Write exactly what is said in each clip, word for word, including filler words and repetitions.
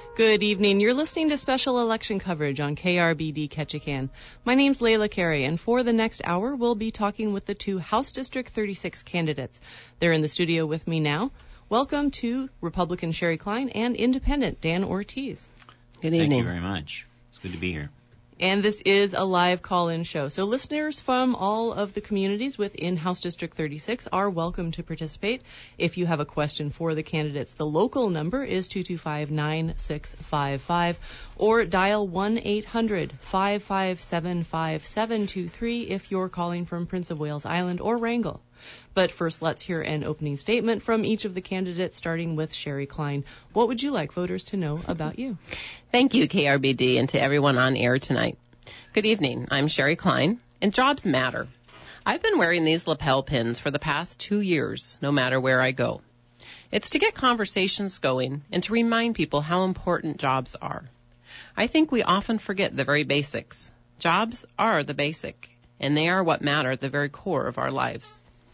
Good evening. You're listening to special election coverage on K R B D Ketchikan. My name's Layla Carey, and for the next hour, we'll be talking with the two House District thirty-six candidates. They're in the studio with me now. Welcome to Republican Sherry Klein and Independent Dan Ortiz. Good evening. Thank you very much. It's good to be here. And this is a live call-in show. So listeners from all of the communities within House District thirty-six are welcome to participate. If you have a question for the candidates, the local number is two two five, nine six five five or dial one eight hundred, five five seven, five seven two three if you're calling from Prince of Wales Island or Wrangell. But first, let's hear an opening statement from each of the candidates, starting with Sherry Klein. What would you like voters to know about you? Thank you, K R B D, and to everyone on air tonight. Good evening. I'm Sherry Klein, and jobs matter. I've been wearing these lapel pins for the past two years, no matter where I go. It's to get conversations going and to remind people how important jobs are. I think we often forget the very basics. Jobs are the basic, and they are what matter at the very core of our lives.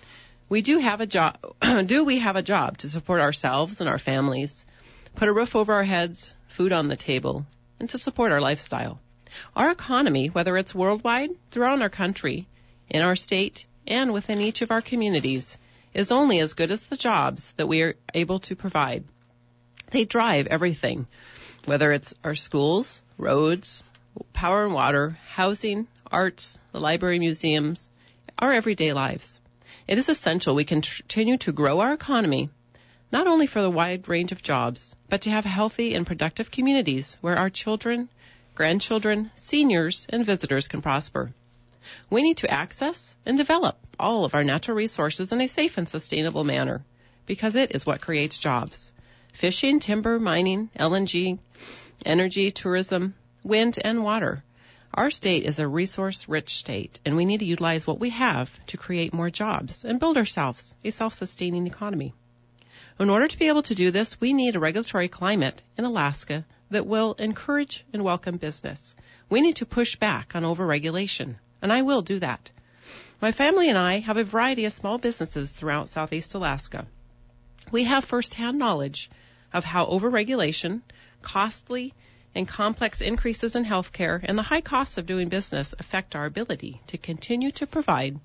We do have a job, do we have a job to support ourselves and our families, put a roof over our heads, food on the table, and to support our lifestyle. Our economy, whether it's worldwide, throughout our country, in our state, and within each of our communities, is only as good as the jobs that we are able to provide. They drive everything, whether it's our schools, roads, power and water, housing, arts, the library, museums, our everyday lives. It is essential we continue to grow our economy, not only for the wide range of jobs, but to have healthy and productive communities where our children, grandchildren, seniors, and visitors can prosper. We need to access and develop all of our natural resources in a safe and sustainable manner, because it is what creates jobs. Fishing, timber, mining, L N G, energy, tourism, wind, and water. Our state is a resource-rich state, and we need to utilize what we have to create more jobs and build ourselves a self-sustaining economy. In order to be able to do this, we need a regulatory climate in Alaska that will encourage and welcome business. We need to push back on overregulation, and I will do that. My family and I have a variety of small businesses throughout Southeast Alaska. We have firsthand knowledge of how overregulation, costly, and complex increases in health care and the high costs of doing business affect our ability to continue to provide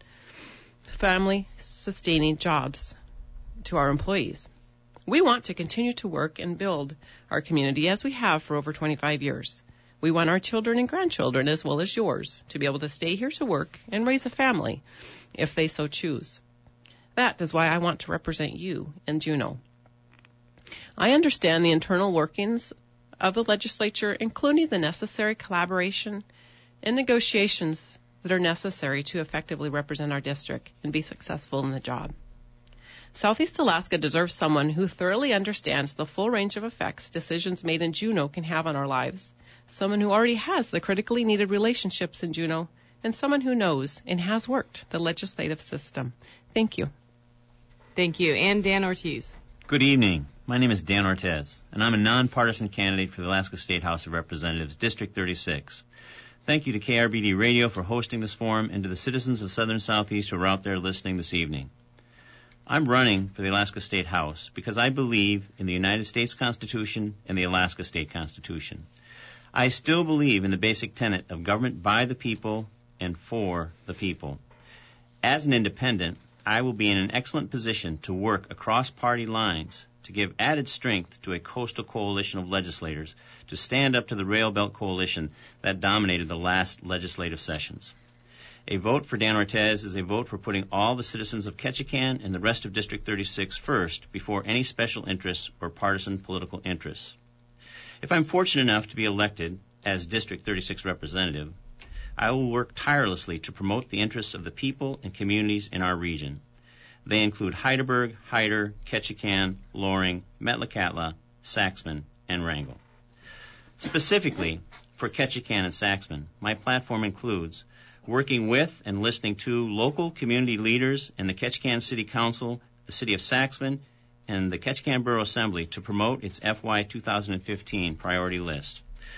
family-sustaining jobs to our employees. We want to continue to work and build our community as we have for over twenty-five years. We want our children and grandchildren, as well as yours, to be able to stay here to work and raise a family if they so choose. That is why I want to represent you in Juneau. I understand the internal workings of the legislature, including the necessary collaboration and negotiations that are necessary to effectively represent our district and be successful in the job. Southeast Alaska deserves someone who thoroughly understands the full range of effects decisions made in Juneau can have on our lives, someone who already has the critically needed relationships in Juneau, and someone who knows and has worked the legislative system. Thank you. Thank you. And Dan Ortiz. Good evening. My name is Dan Ortiz, and I'm a nonpartisan candidate for the Alaska State House of Representatives, District thirty-six. Thank you to K R B D Radio for hosting this forum and to the citizens of Southern Southeast who are out there listening this evening. I'm running for the Alaska State House because I believe in the United States Constitution and the Alaska State Constitution. I still believe in the basic tenet of government by the people and for the people. As an independent, I will be in an excellent position to work across party lines to give added strength to a coastal coalition of legislators to stand up to the Rail Belt Coalition that dominated the last legislative sessions. A vote for Dan Ortiz is a vote for putting all the citizens of Ketchikan and the rest of District thirty-six first before any special interests or partisan political interests. If I'm fortunate enough to be elected as District thirty-six representative, I will work tirelessly to promote the interests of the people and communities in our region. They include Heidelberg, Hyder, Ketchikan, Loring, Metlakatla, Saxman, and Wrangell. Specifically, for Ketchikan and Saxman, my platform includes working with and listening to local community leaders in the Ketchikan City Council, the City of Saxman, and the Ketchikan Borough Assembly to promote its F Y two thousand fifteen priority list.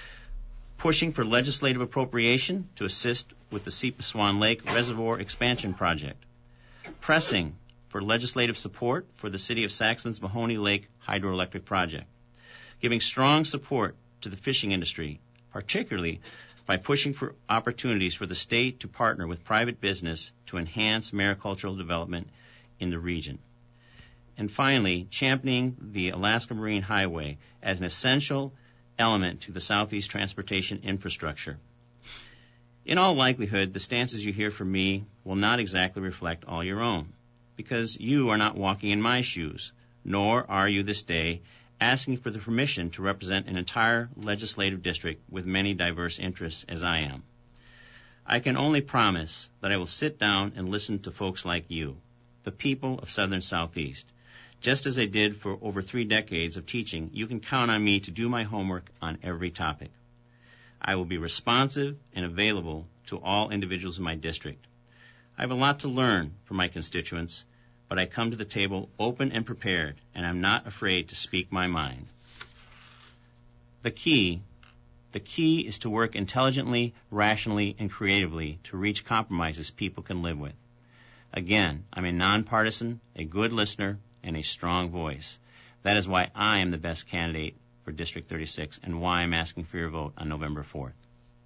Pushing for legislative appropriation to assist with the Seepa-Swan Lake Reservoir Expansion Project. Pressing for legislative support for the City of Saxman's Mahoney Lake Hydroelectric Project. Giving strong support to the fishing industry, particularly by pushing for opportunities for the state to partner with private business to enhance maricultural development in the region. And finally, championing the Alaska Marine Highway as an essential element to the Southeast transportation infrastructure. In all likelihood, the stances you hear from me will not exactly reflect all your own, because you are not walking in my shoes, nor are you this day asking for the permission to represent an entire legislative district with many diverse interests as I am. I can only promise that I will sit down and listen to folks like you, the people of Southern Southeast. Just as I did for over three decades of teaching, you can count on me to do my homework on every topic. I will be responsive and available to all individuals in my district. I have a lot to learn from my constituents, but I come to the table open and prepared, and I'm not afraid to speak my mind. The key, the key is to work intelligently, rationally, and creatively to reach compromises people can live with. Again, I'm a nonpartisan, a good listener, and a strong voice. That is why I am the best candidate for District thirty-six and why I'm asking for your vote on November fourth.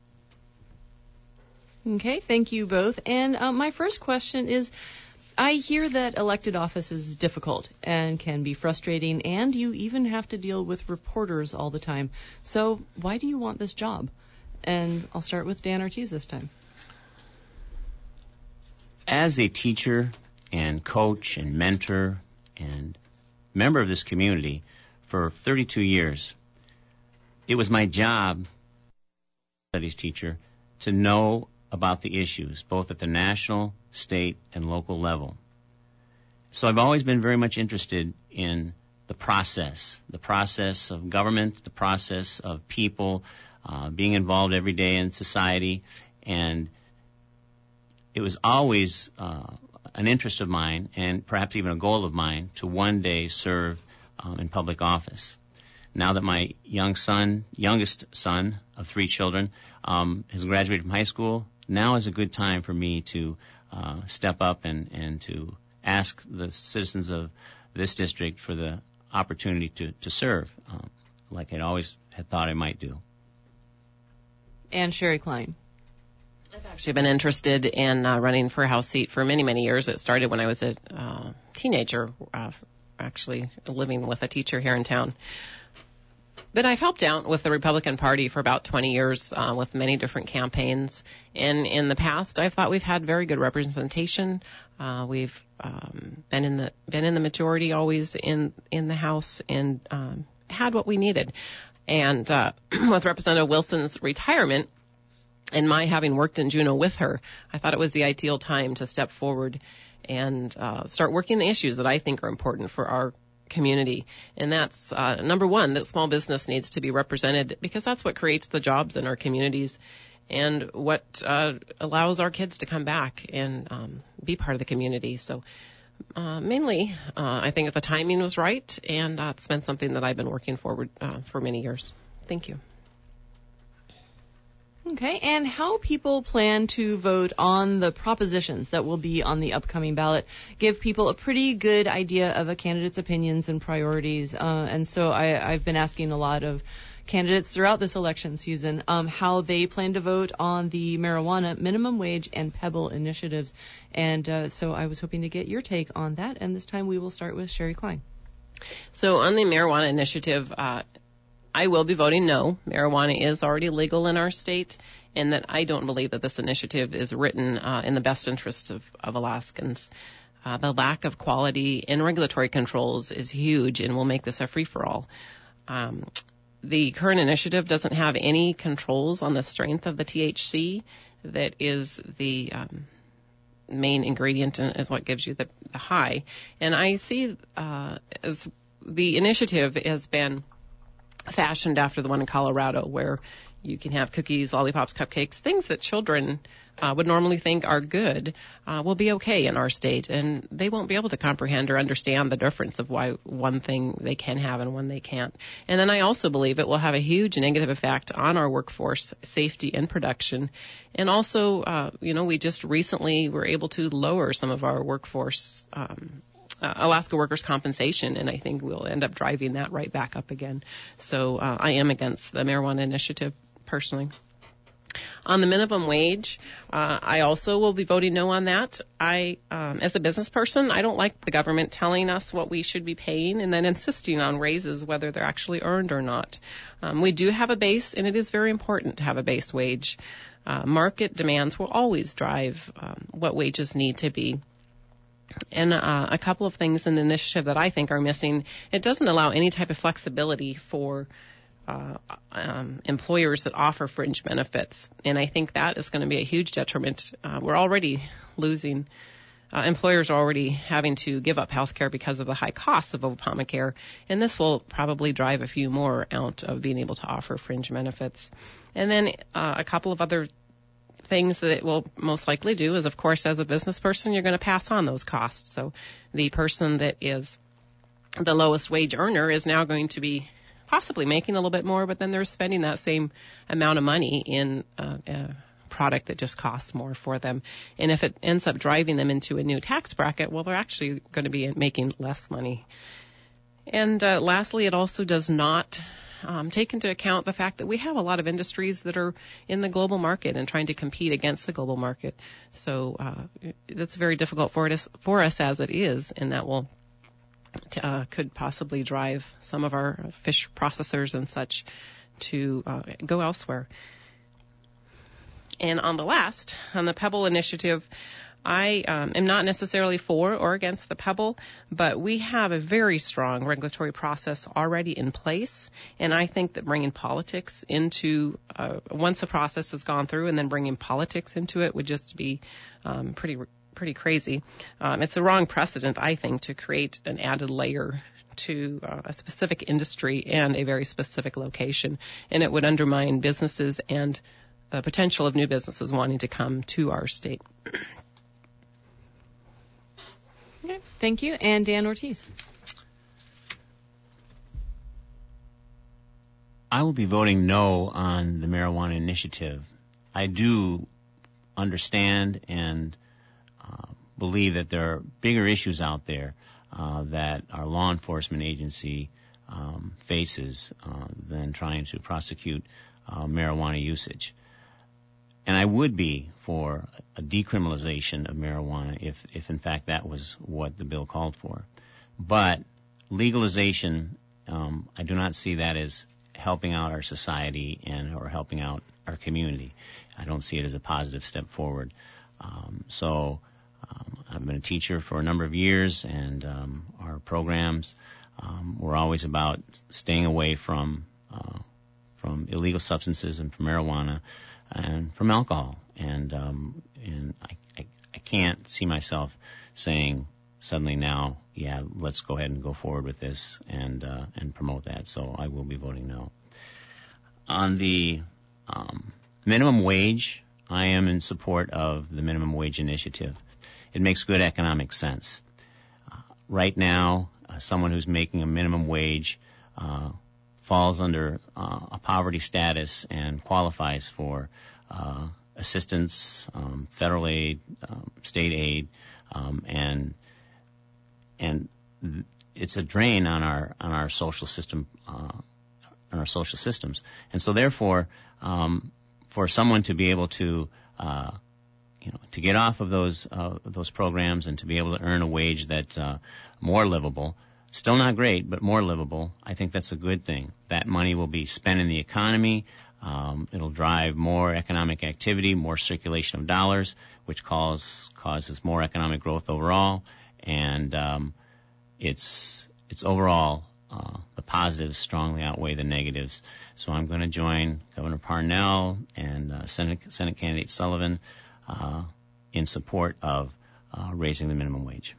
Okay, thank you both. And uh, my first question is, I hear that elected office is difficult and can be frustrating, and you even have to deal with reporters all the time. So why do you want this job? And I'll start with Dan Ortiz this time. As a teacher and coach and mentor and member of this community for thirty-two years, it was my job, studies teacher, to know about the issues, both at the national, state, and local level. So I've always been very much interested in the process, the process of government, the process of people uh, being involved every day in society, and it was always uh, an interest of mine, and perhaps even a goal of mine, to one day serve um, in public office. Now that my young son, youngest son of three children, um, has graduated from high school, now is a good time for me to uh, step up and, and to ask the citizens of this district for the opportunity to, to serve, um, like I'd always had thought I might do. And Sherry Klein. I've actually been interested in uh, running for a House seat for many, many years. It started when I was a uh, teenager, uh, actually living with a teacher here in town. But I've helped out with the Republican Party for about twenty years uh, with many different campaigns. And in the past, I've thought we've had very good representation. Uh, we've um, been in the been in the majority, always in in the House, and um, had what we needed. And uh, with Representative Wilson's retirement, and my having worked in Juneau with her, I thought it was the ideal time to step forward and uh, start working the issues that I think are important for our community. And that's, uh, number one, that small business needs to be represented, because that's what creates the jobs in our communities and what uh, allows our kids to come back and um, be part of the community. So uh, mainly, uh, I think that the timing was right, and uh, it's been something that I've been working forward uh, for many years. Thank you. Okay, and how people plan to vote on the propositions that will be on the upcoming ballot give people a pretty good idea of a candidate's opinions and priorities. Uh, and so I, I've been asking a lot of candidates throughout this election season um, how they plan to vote on the marijuana, minimum wage, and Pebble initiatives. And uh, so I was hoping to get your take on that. And this time we will start with Sherry Klein. So on the marijuana initiative, uh, I will be voting no. Marijuana is already legal in our state, and that I don't believe that this initiative is written uh, in the best interests of, of Alaskans. Uh, the lack of quality and regulatory controls is huge and will make this a free-for-all. Um, the current initiative doesn't have any controls on the strength of the T H C that is the um, main ingredient and is what gives you the, the high. And I see uh, as the initiative has been fashioned after the one in Colorado, where you can have cookies, lollipops, cupcakes, things that children uh, would normally think are good, uh, will be okay in our state, and they won't be able to comprehend or understand the difference of why one thing they can have and one they can't. And then I also believe it will have a huge negative effect on our workforce safety and production. And also, uh, you know, we just recently were able to lower some of our workforce um uh, Alaska workers' compensation, and I think we'll end up driving that right back up again. So uh, I am against the marijuana initiative personally. On the minimum wage, uh, I also will be voting no on that. I, um, as a business person, I don't like the government telling us what we should be paying and then insisting on raises whether they're actually earned or not. Um, we do have a base, and it is very important to have a base wage. Uh, market demands will always drive um, what wages need to be. And uh, a couple of things in the initiative that I think are missing, it doesn't allow any type of flexibility for Uh, um, employers that offer fringe benefits. And I think that is going to be a huge detriment. Uh, we're already losing, uh, employers are already having to give up health care because of the high costs of Obamacare. And this will probably drive a few more out of being able to offer fringe benefits. And then uh, a couple of other things that it will most likely do is, of course, as a business person, you're going to pass on those costs. So the person that is the lowest wage earner is now going to be possibly making a little bit more, but then they're spending that same amount of money in uh, a product that just costs more for them. And if it ends up driving them into a new tax bracket, well, they're actually going to be making less money. And uh, lastly, it also does not um, take into account the fact that we have a lot of industries that are in the global market and trying to compete against the global market. So uh, that's very difficult for us, for us as it is, and that will Uh, could possibly drive some of our fish processors and such to uh, go elsewhere. And on the last, on the Pebble initiative, I um, am not necessarily for or against the Pebble, but we have a very strong regulatory process already in place, and I think that bringing politics into, uh, once the process has gone through and then bringing politics into it would just be um, pretty pretty crazy. Um, it's a wrong precedent, I think, to create an added layer to uh, a specific industry and a very specific location, and it would undermine businesses and the potential of new businesses wanting to come to our state. Okay, thank you. And Dan Ortiz. I will be voting no on the marijuana initiative. I do understand and Uh, believe that there are bigger issues out there uh, that our law enforcement agency um, faces uh, than trying to prosecute uh, marijuana usage. And I would be for a decriminalization of marijuana if, if in fact that was what the bill called for. But legalization, um, I do not see that as helping out our society and or helping out our community. I don't see it as a positive step forward. Um, so Um, I've been a teacher for a number of years, and um, our programs um, were always about staying away from uh, from illegal substances and from marijuana and from alcohol. And um, and I, I I can't see myself saying suddenly now, yeah, let's go ahead and go forward with this and uh, and promote that. So I will be voting no. On the um, minimum wage, I am in support of the minimum wage initiative. It makes good economic sense. Uh, right now, uh, someone who's making a minimum wage uh, falls under uh, a poverty status and qualifies for uh, assistance, um, federal aid, um, state aid, um, and and it's a drain on our on our social system, uh, on our social systems. And so, therefore, um, for someone to be able to uh, You know, to get off of those uh, those programs and to be able to earn a wage that's uh, more livable, still not great, but more livable, I think that's a good thing. That money will be spent in the economy. Um, it'll drive more economic activity, more circulation of dollars, which cause, causes more economic growth overall. And um, it's it's overall uh, the positives strongly outweigh the negatives. So I'm going to join Governor Parnell and uh, Senate Senate candidate Sullivan Uh, in support of uh, raising the minimum wage.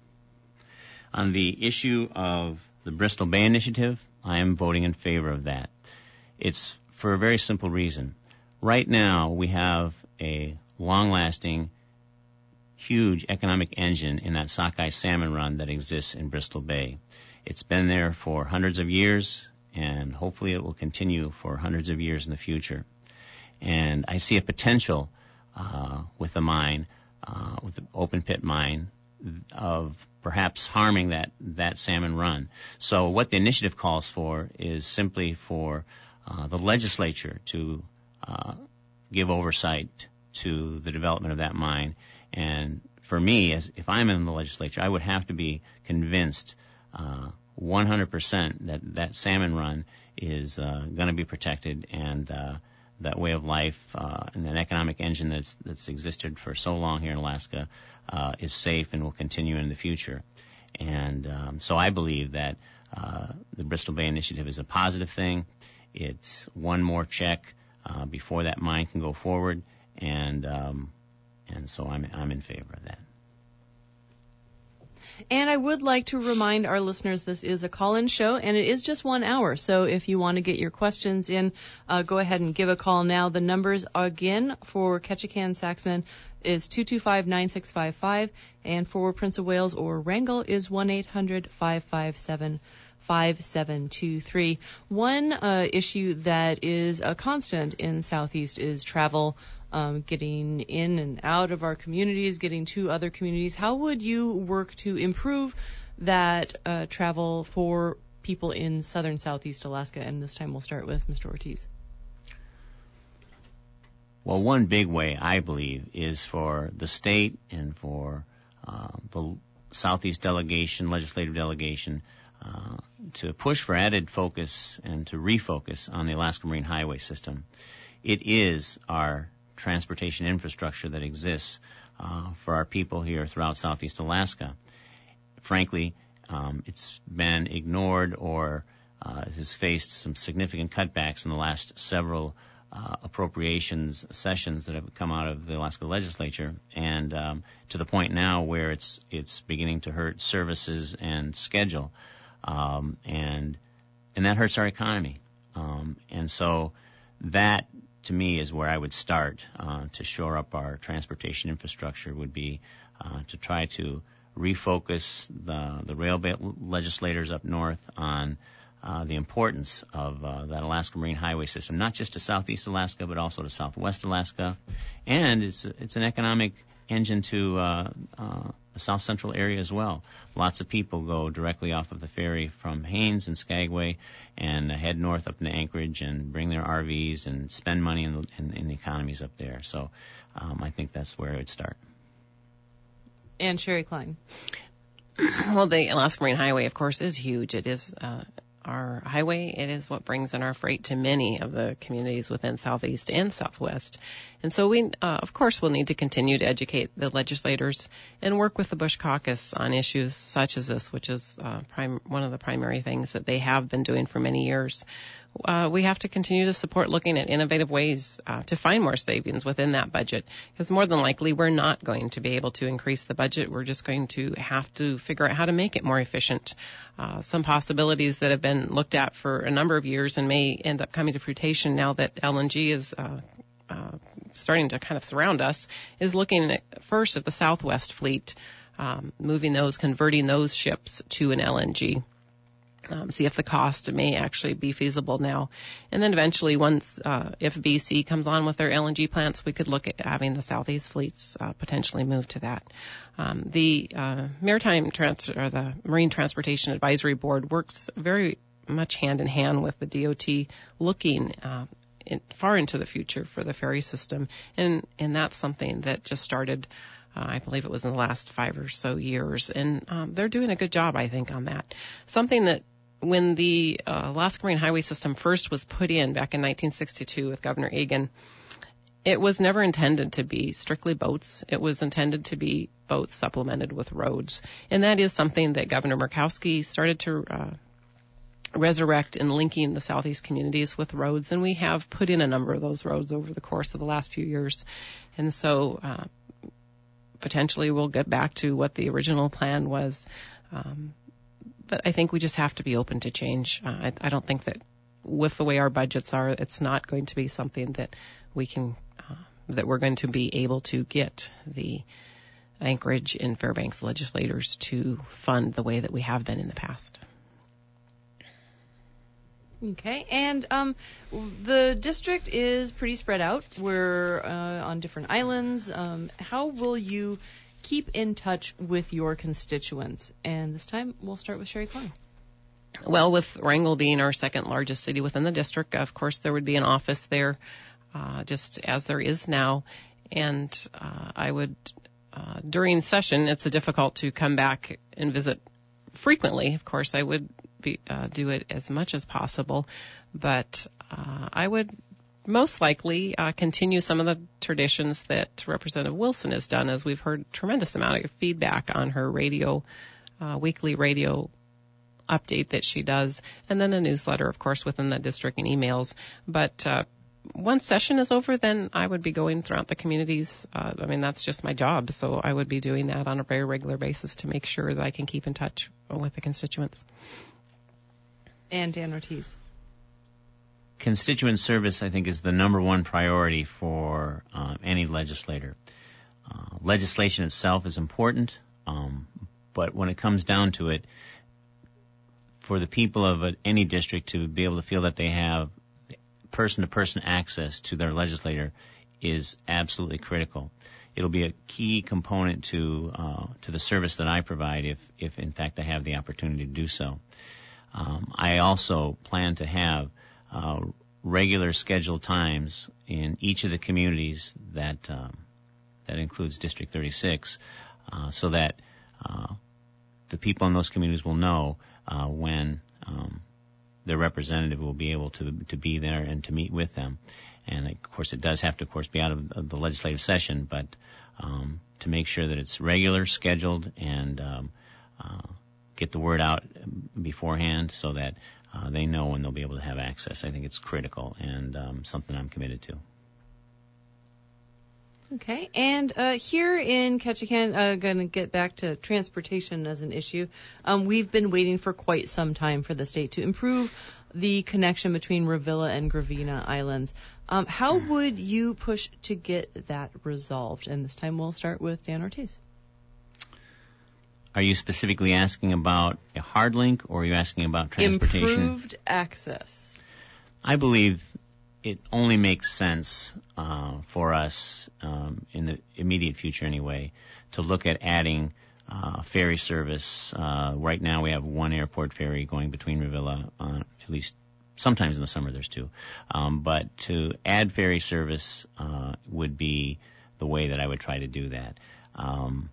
On the issue of the Bristol Bay Initiative, I am voting in favor of that. It's for a very simple reason. Right now, we have a long-lasting, huge economic engine in that sockeye salmon run that exists in Bristol Bay. It's been there for hundreds of years, and hopefully it will continue for hundreds of years in the future. And I see a potential Uh, with the mine, uh, with the open pit mine, of perhaps harming that, that salmon run. So what the initiative calls for is simply for uh, the legislature to uh, give oversight to the development of that mine. And for me, as if I'm in the legislature, I would have to be convinced uh, one hundred percent that that salmon run is uh, going to be protected, and uh, that way of life uh, and that economic engine that's that's existed for so long here in Alaska uh, is safe and will continue in the future. And um, so I believe that uh, the Bristol Bay Initiative is a positive thing. It's one more check uh, before that mine can go forward, and um, and so I'm I'm in favor of that. And I would like to remind our listeners this is a call-in show, and it is just one hour. So if you want to get your questions in, uh, go ahead and give a call now. The numbers again for Ketchikan Saxman is two two five, nine six five five, and for Prince of Wales or Wrangell is one eight hundred, five five seven, five seven two three. One uh, issue that is a constant in Southeast is travel. Um, getting in and out of our communities, getting to other communities. How would you work to improve that uh, travel for people in southern Southeast Alaska? And this time we'll start with Mister Ortiz. Well, one big way, I believe, is for the state and for uh, the Southeast delegation, legislative delegation, uh, to push for added focus and to refocus on the Alaska Marine Highway system. It is our transportation infrastructure that exists uh, for our people here throughout Southeast Alaska. Frankly, um, it's been ignored or uh, has faced some significant cutbacks in the last several uh, appropriations sessions that have come out of the Alaska legislature, and um, to the point now where it's it's beginning to hurt services and schedule, um, and and that hurts our economy. Um, and so that, to me, is where I would start uh, to shore up our transportation infrastructure, would be uh, to try to refocus the, the rail legislators up north on uh, the importance of uh, that Alaska Marine Highway system, not just to Southeast Alaska, but also to Southwest Alaska. And it's it's an economic engine to uh, uh, the South Central area as well. Lots of people go directly off of the ferry from Haines and Skagway and head north up into Anchorage and bring their R Vs and spend money in the, in, in the economies up there. So um, I think that's where it would start. And Sherry Klein. Well, the Alaska Marine Highway, of course, is huge. It is uh, our highway. It is what brings in our freight to many of the communities within Southeast and Southwest. And so we, uh, of course, will need to continue to educate the legislators and work with the Bush Caucus on issues such as this, which is uh, prim- one of the primary things that they have been doing for many years. Uh, we have to continue to support looking at innovative ways uh, to find more savings within that budget, because more than likely we're not going to be able to increase the budget. We're just going to have to figure out how to make it more efficient. Uh, some possibilities that have been looked at for a number of years and may end up coming to fruition now that L N G is uh, uh, starting to kind of surround us, is looking at first at the Southwest fleet, um, moving those, converting those ships to an L N G. Um, see if the cost may actually be feasible now. And then eventually, once, uh, if B C comes on with their L N G plants, we could look at having the Southeast fleets uh, potentially move to that. Um, the uh, Maritime Trans- or the Marine Transportation Advisory Board works very much hand in hand with the D O T, looking uh, in, far into the future for the ferry system. And, and that's something that just started, Uh, I believe it was in the last five or so years, and um, they're doing a good job, I think, on that. Something that when the uh, Alaska Marine Highway System first was put in back in nineteen sixty-two with Governor Egan, it was never intended to be strictly boats. It was intended to be boats supplemented with roads, and that is something that Governor Murkowski started to uh, resurrect in linking the Southeast communities with roads, and we have put in a number of those roads over the course of the last few years. And so uh, potentially we'll get back to what the original plan was. Um, but I think we just have to be open to change. Uh, I, I don't think that with the way our budgets are, it's not going to be something that we can, uh, that we're going to be able to get the Anchorage and Fairbanks legislators to fund the way that we have been in the past. Okay, and um, the district is pretty spread out. We're uh, on different islands. Um, how will you keep in touch with your constituents? And this time, we'll start with Sherry Klein. Well, with Wrangell being our second largest city within the district, of course, there would be an office there, uh, just as there is now. And uh, I would, uh, during session, it's difficult to come back and visit frequently. Of course, I would be, uh, do it as much as possible, but uh, I would most likely uh, continue some of the traditions that Representative Wilson has done, as we've heard tremendous amount of feedback on her radio, uh, weekly radio update that she does, and then a newsletter, of course, within the district and emails. But uh, once session is over, then I would be going throughout the communities. Uh, I mean, that's just my job, so I would be doing that on a very regular basis to make sure that I can keep in touch with the constituents. And Dan Ortiz. Constituent service, I think, is the number one priority for uh, any legislator. Uh, legislation itself is important, um, but when it comes down to it, for the people of a, any district to be able to feel that they have person-to-person access to their legislator is absolutely critical. It'll be a key component to uh, to the service that I provide if, if in fact I have the opportunity to do so. Um, I also plan to have uh, regular scheduled times in each of the communities that um, that includes District thirty-six, uh, so that uh, the people in those communities will know uh, when um, their representative will be able to to be there and to meet with them. And of course, it does have to, of course, be out of, of the legislative session, but um, to make sure that it's regular, scheduled, and um, uh, get the word out beforehand so that uh, they know when they'll be able to have access. I think it's critical and um, something I'm committed to. Okay, and uh, here in Ketchikan, uh, going to get back to transportation as an issue. Um, we've been waiting for quite some time for the state to improve the connection between Revilla and Gravina Islands. Um, how would you push to get that resolved? And this time we'll start with Dan Ortiz. Are you specifically asking about a hard link, or are you asking about transportation? Improved access. I believe it only makes sense uh, for us, um, in the immediate future anyway, to look at adding uh, ferry service. Uh, right now we have one airport ferry going between Revilla, uh, at least sometimes in the summer there's two. Um, but to add ferry service uh, would be the way that I would try to do that. Um,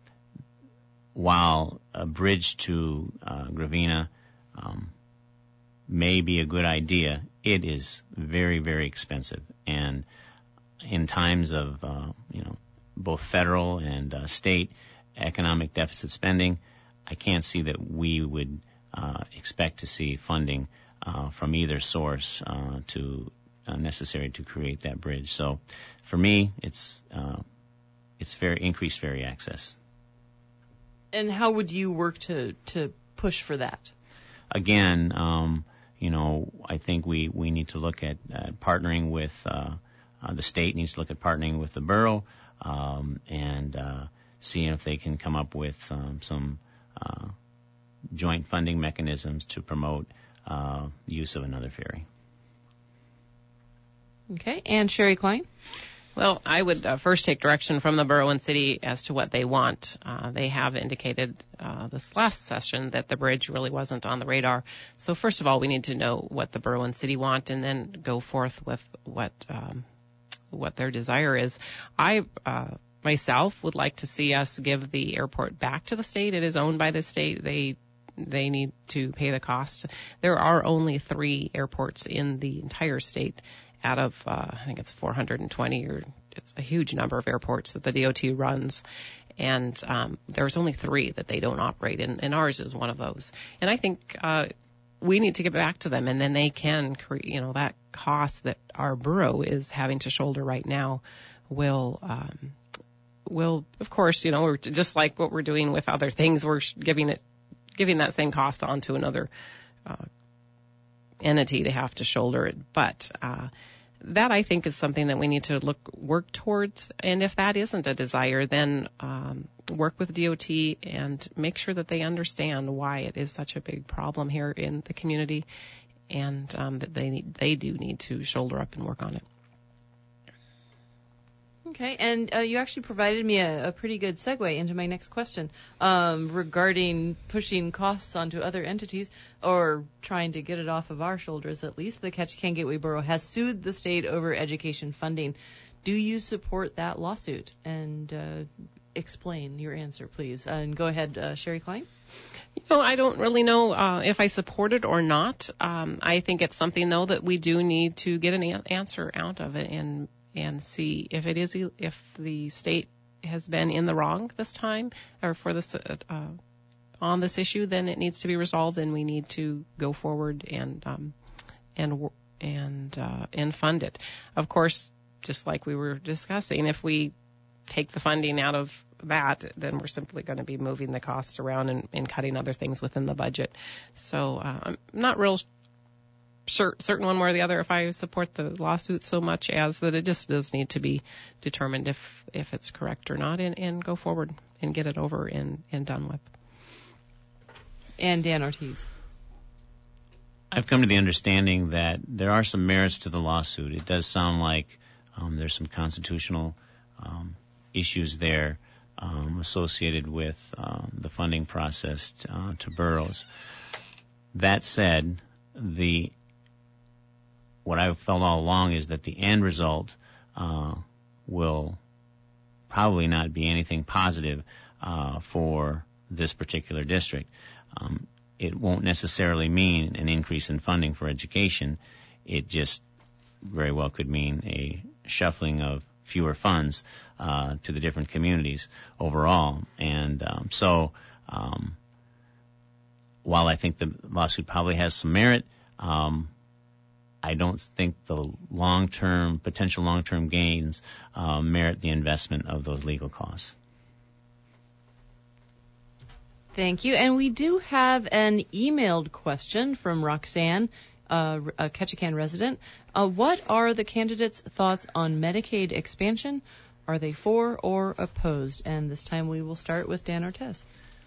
while a bridge to uh, Gravina um, may be a good idea, it is very, very expensive. And in times of, uh, you know, both federal and uh, state economic deficit spending, I can't see that we would uh, expect to see funding uh, from either source uh, to uh, necessary to create that bridge. So for me, it's uh, it's very increased ferry access. And how would you work to, to push for that? Again, um, you know, I think we, we need to look at uh, partnering with, uh, uh, the state needs to look at partnering with the borough, um, and, uh, seeing if they can come up with, um, some, uh, joint funding mechanisms to promote, uh, the use of another ferry. Okay. And Sherry Klein? Well, I would uh, first take direction from the borough and city as to what they want. Uh, they have indicated uh, this last session that the bridge really wasn't on the radar. So first of all, we need to know what the borough and city want, and then go forth with what um, what their desire is. I uh, myself would like to see us give the airport back to the state. It is owned by the state. They they need to pay the cost. There are only three airports in the entire state out of, uh, I think it's four hundred twenty, or it's a huge number of airports that the D O T runs. And um, there's only three that they don't operate, and, and ours is one of those. And I think uh, we need to get back to them, and then they can create, you know, that cost that our borough is having to shoulder right now will, um, will, of course, you know, we're just like what we're doing with other things, we're giving it, giving that same cost on to another uh, entity to have to shoulder it. But uh, that, I think, is something that we need to look work towards. And if that isn't a desire, then um, work with D O T and make sure that they understand why it is such a big problem here in the community, and um, that they need, they do need to shoulder up and work on it. Okay, and uh, you actually provided me a, a pretty good segue into my next question um, regarding pushing costs onto other entities, or trying to get it off of our shoulders at least. The Ketchikan Gateway Borough has sued the state over education funding. Do you support that lawsuit? And uh, explain your answer, please. Uh, and go ahead, uh, Sherry Klein. You know, I don't really know uh, if I support it or not. Um, I think it's something, though, that we do need to get an a- answer out of it and and see if it is if the state has been in the wrong this time or for this uh, uh, on this issue. Then it needs to be resolved, and we need to go forward and um, and and uh, and fund it. Of course, just like we were discussing, if we take the funding out of that, then we're simply going to be moving the costs around and, and cutting other things within the budget. So uh, I'm not real sure, certain one way or the other if I support the lawsuit so much as that it just does need to be determined if, if it's correct or not, and, and go forward and get it over and, and done with. And Dan Ortiz. I've come to the understanding that there are some merits to the lawsuit. It does sound like um, there's some constitutional um, issues there um, associated with um, the funding process t- uh, to boroughs. That said, the what I've felt all along is that the end result uh, will probably not be anything positive uh, for this particular district. Um, it won't necessarily mean an increase in funding for education. It just very well could mean a shuffling of fewer funds uh, to the different communities overall. And um, so um, while I think the lawsuit probably has some merit, um, I don't think the long-term, potential long-term gains uh, merit the investment of those legal costs. Thank you. And we do have an emailed question from Roxanne, uh, a Ketchikan resident. Uh, what are the candidates' thoughts on Medicaid expansion? Are they for or opposed? And this time we will start with Dan Ortiz.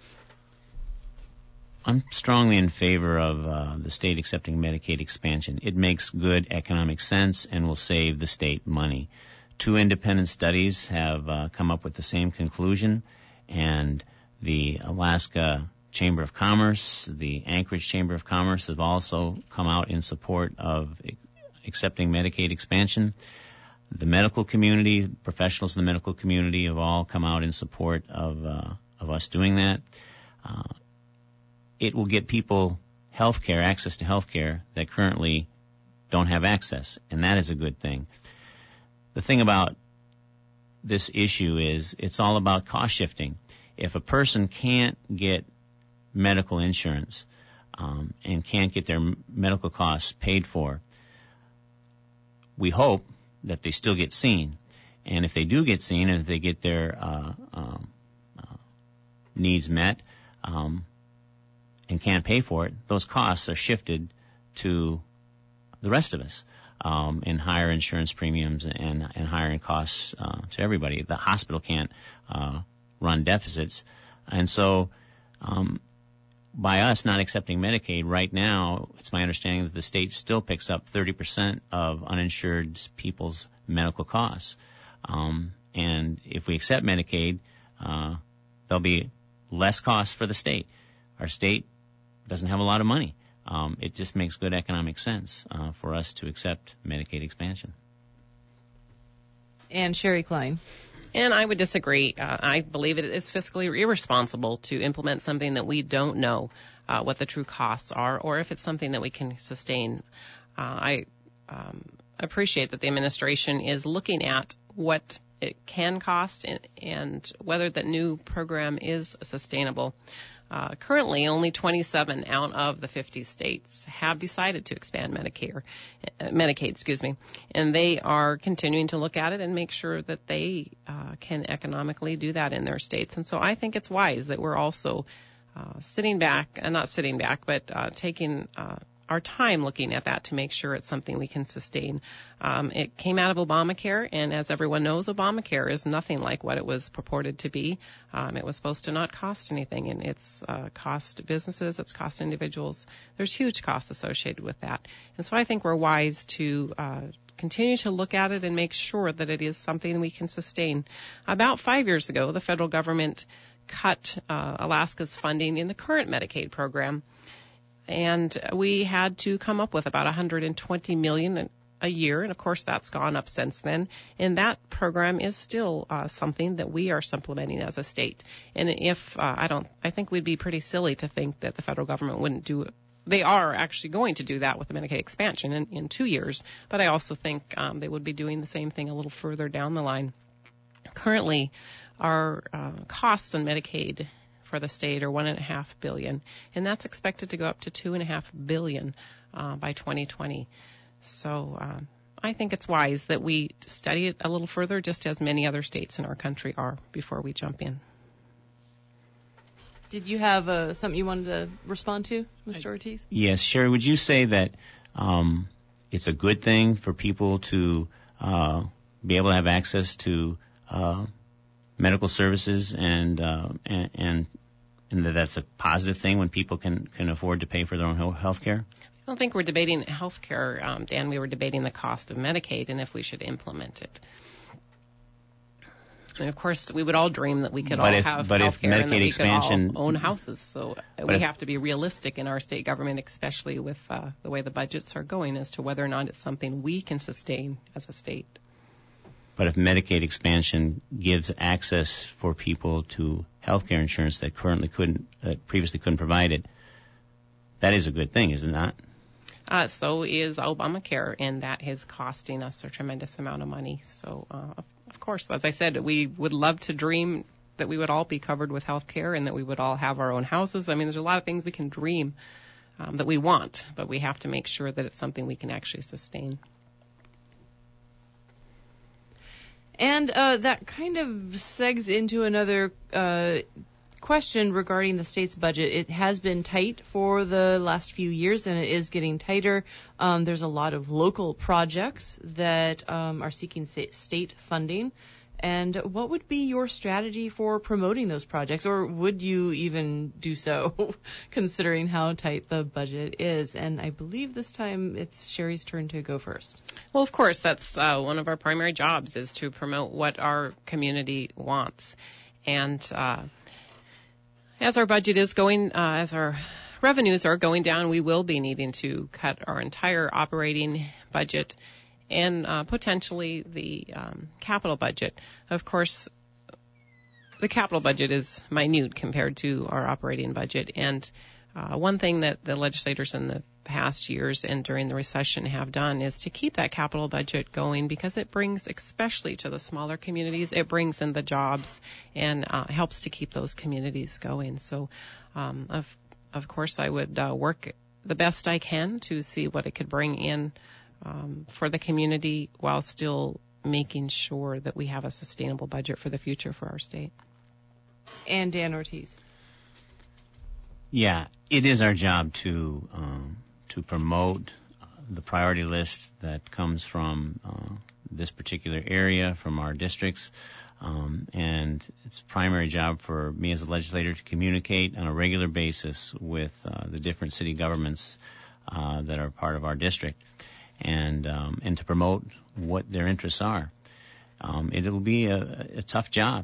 I'm strongly in favor of uh, the state accepting Medicaid expansion. It makes good economic sense and will save the state money. Two independent studies have uh, come up with the same conclusion, and the Alaska Chamber of Commerce, the Anchorage Chamber of Commerce have also come out in support of accepting Medicaid expansion. The medical community, professionals in the medical community have all come out in support of uh, of us doing that. Uh, it will get people health care, access to health care that currently don't have access, and that is a good thing. The thing about this issue is it's all about cost shifting. If a person can't get medical insurance um, and can't get their medical costs paid for, we hope that they still get seen. And if they do get seen and if they get their uh, um, uh, needs met um, and can't pay for it, those costs are shifted to the rest of us um, in higher insurance premiums and, and higher costs uh, to everybody. The hospital can't uh, run deficits. And so um, by us not accepting Medicaid right now, it's my understanding that the state still picks up thirty percent of uninsured people's medical costs. Um, and if we accept Medicaid, uh, there'll be less costs for the state. Our state doesn't have a lot of money. Um, it just makes good economic sense uh, for us to accept Medicaid expansion. And Sherry Klein. And I would disagree. Uh, I believe it is fiscally irresponsible to implement something that we don't know uh, what the true costs are, or if it's something that we can sustain. Uh, I um, appreciate that the administration is looking at what it can cost and, and whether the new program is sustainable. Uh, currently, only twenty-seven out of the fifty states have decided to expand Medicare, uh, Medicaid, excuse me, and they are continuing to look at it and make sure that they uh, can economically do that in their states. And so I think it's wise that we're also uh, sitting back, and uh, not sitting back, but uh, taking uh, our time looking at that to make sure it's something we can sustain. Um, it came out of Obamacare, and as everyone knows, Obamacare is nothing like what it was purported to be. Um, it was supposed to not cost anything, and it's uh, cost businesses, it's cost individuals. There's huge costs associated with that. And so I think we're wise to uh, continue to look at it and make sure that it is something we can sustain. About five years ago, the federal government cut uh, Alaska's funding in the current Medicaid program, and we had to come up with about one hundred twenty million dollars a year, and of course that's gone up since then. And that program is still uh, something that we are supplementing as a state. And if uh, I don't, I think we'd be pretty silly to think that the federal government wouldn't do it. They are actually going to do that with the Medicaid expansion in, in two years, but I also think um, they would be doing the same thing a little further down the line. Currently, our uh, costs on Medicaid for the state are one and a half billion, and that's expected to go up to two and a half billion uh, by twenty twenty. So uh, I think it's wise that we study it a little further, just as many other states in our country are, before we jump in. Did you have uh, something you wanted to respond to, Mister Ortiz? Yes, Sherry, would you say that um, it's a good thing for people to uh, be able to have access to uh, medical services, and, uh, and and and that that's a positive thing when people can, can afford to pay for their own health care? I don't think we're debating health care, um, Dan. We were debating the cost of Medicaid and if we should implement it. And of course, we would all dream that we could but all if, have but health if care and that Medicaid we expansion, could all own houses. So we if, have to be realistic in our state government, especially with uh, the way the budgets are going, as to whether or not it's something we can sustain as a state. But if Medicaid expansion gives access for people to health care insurance that currently couldn't, that previously couldn't provide it, that is a good thing, is it not? Uh, so is Obamacare, and that is costing us a tremendous amount of money. So, uh, of course, as I said, we would love to dream that we would all be covered with health care and that we would all have our own houses. I mean, there's a lot of things we can dream um, that we want, but we have to make sure that it's something we can actually sustain. And uh, that kind of segs into another uh, question regarding the state's budget. It has been tight for the last few years, and it is getting tighter. Um, there's a lot of local projects that um, are seeking state funding. And what would be your strategy for promoting those projects, or would you even do so, considering how tight the budget is? And I believe this time it's Sherry's turn to go first. Well, of course, that's uh, one of our primary jobs, is to promote what our community wants. And uh, as our budget is going, uh, as our revenues are going down, we will be needing to cut our entire operating budget and uh, potentially the um, capital budget. Of course, the capital budget is minute compared to our operating budget. And uh, one thing that the legislators in the past years and during the recession have done is to keep that capital budget going, because it brings, especially to the smaller communities, it brings in the jobs and uh, helps to keep those communities going. So, um, of, of course, I would uh, work the best I can to see what it could bring in Um, for the community, while still making sure that we have a sustainable budget for the future for our state. And Dan Ortiz. Yeah, it is our job to um, to promote uh, the priority list that comes from uh, this particular area, from our districts, um, and it's a primary job for me as a legislator to communicate on a regular basis with uh, the different city governments uh, that are part of our district. And um, and to promote what their interests are. Um, it will be a, a tough job.